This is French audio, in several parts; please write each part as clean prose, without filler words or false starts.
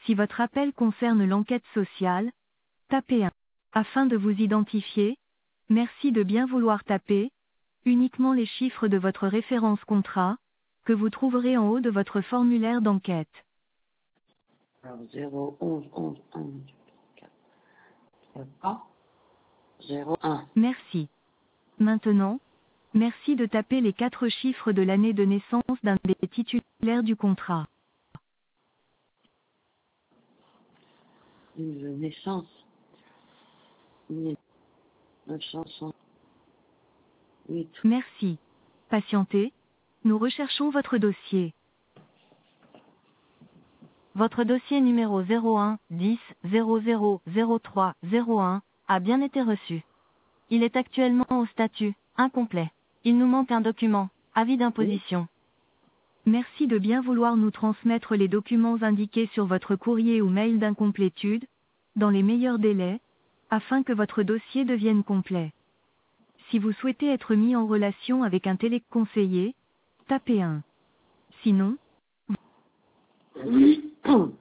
Si votre appel concerne l'enquête sociale, tapez 1. Afin de vous identifier, merci de bien vouloir taper uniquement les chiffres de votre référence contrat, que vous trouverez en haut de votre formulaire d'enquête. Alors, 0, 11, 11, 1, 4, 0, 1. Merci. Maintenant, merci de taper les 4 chiffres de l'année de naissance d'un des titulaires du contrat. De naissance. 1908. Merci. Patientez. Nous recherchons votre dossier. Votre dossier numéro 01 10 00 03 01 a bien été reçu. Il est actuellement au statut incomplet. Il nous manque un document, avis d'imposition. Merci de bien vouloir nous transmettre les documents indiqués sur votre courrier ou mail d'incomplétude, dans les meilleurs délais, afin que votre dossier devienne complet. Si vous souhaitez être mis en relation avec un téléconseiller, tapez 1. Sinon, Oui.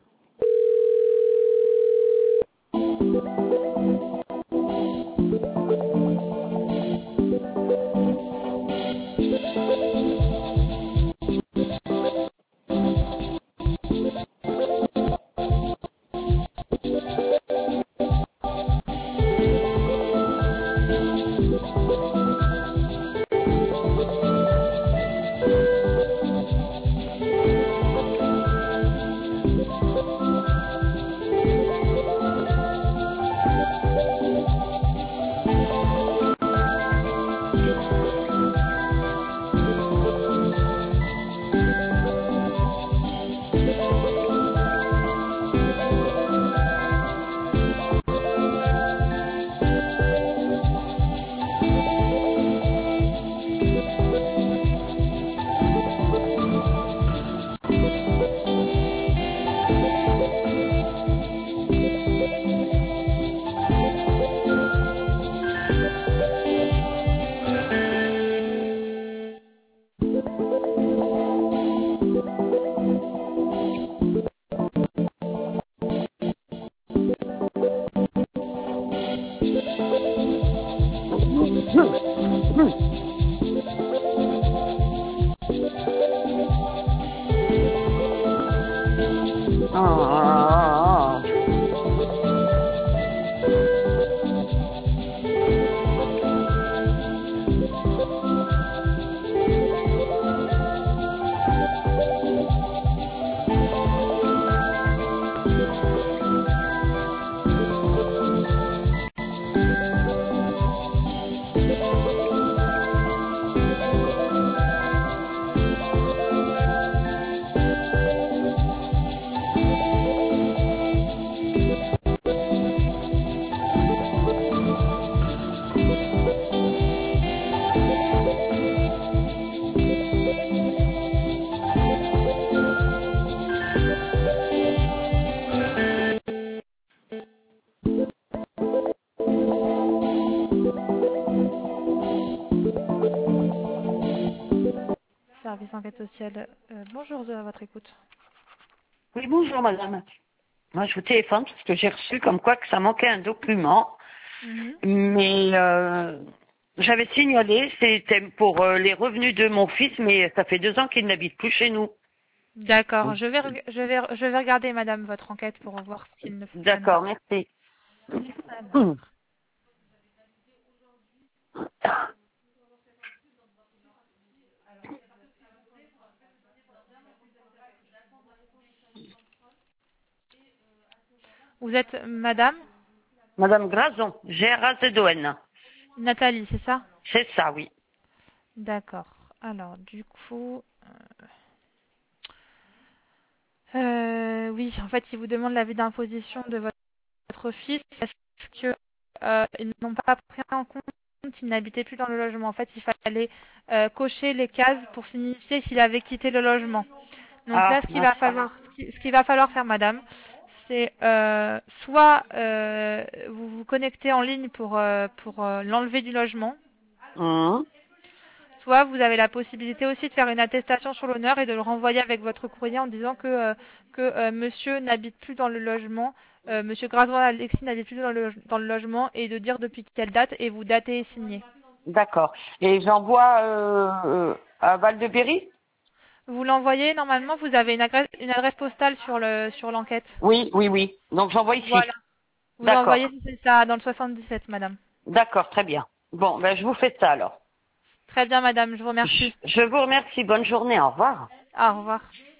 Ah. Service enquête sociale. Bonjour, à votre écoute. Oui, bonjour madame. Moi je vous téléphone parce que j'ai reçu comme quoi que ça manquait un document. Mais j'avais signalé, c'était pour les revenus de mon fils, mais ça fait 2 ans qu'il n'habite plus chez nous. D'accord, je vais regarder, madame, votre enquête pour voir ce qu'il ne fonctionne D'accord, pas. merci. Alors, vous êtes madame Madame Grazon, G-R-A-Z-O-N. Nathalie, c'est ça? C'est ça, oui. D'accord. Alors, du coup... oui, en fait, il vous demande l'avis d'imposition de votre fils. Est-ce que ils n'ont pas pris en compte qu'il n'habitait plus dans le logement? En fait, il fallait cocher les cases pour signifier qu'il avait quitté le logement. Donc Ah, là, ce qu'il va falloir faire, madame, c'est soit vous vous connectez en ligne pour l'enlever du logement, Soit vous avez la possibilité aussi de faire une attestation sur l'honneur et de le renvoyer avec votre courrier en disant que monsieur n'habite plus dans le logement, monsieur Grazouin Alexis n'habite plus dans le logement et de dire depuis quelle date et vous datez et signez. D'accord. Et j'envoie à Val-de-Berry? Vous l'envoyez, normalement, vous avez une adresse postale sur l'enquête. Oui, oui, oui. Donc j'envoie ici. Voilà. Vous D'accord. envoyez, c'est ça, dans le 77, madame. D'accord, très bien. Bon, ben je vous fais ça alors. Très bien, madame, je vous remercie. Je vous remercie. Bonne journée. Au revoir. Au revoir.